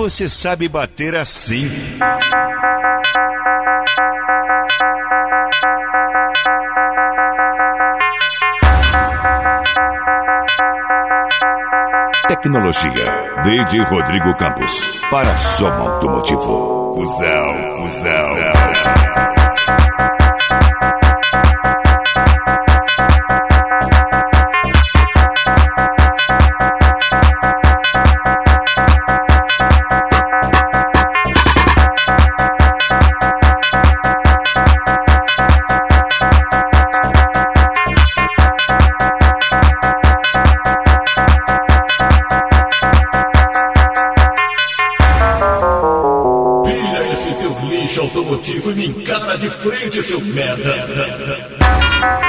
você sabe bater assim. Tecnologia. DJ Rodrigo Campos. Para Soma Automotivo. Fusão. Automotivo e me encara de frente, seu merda.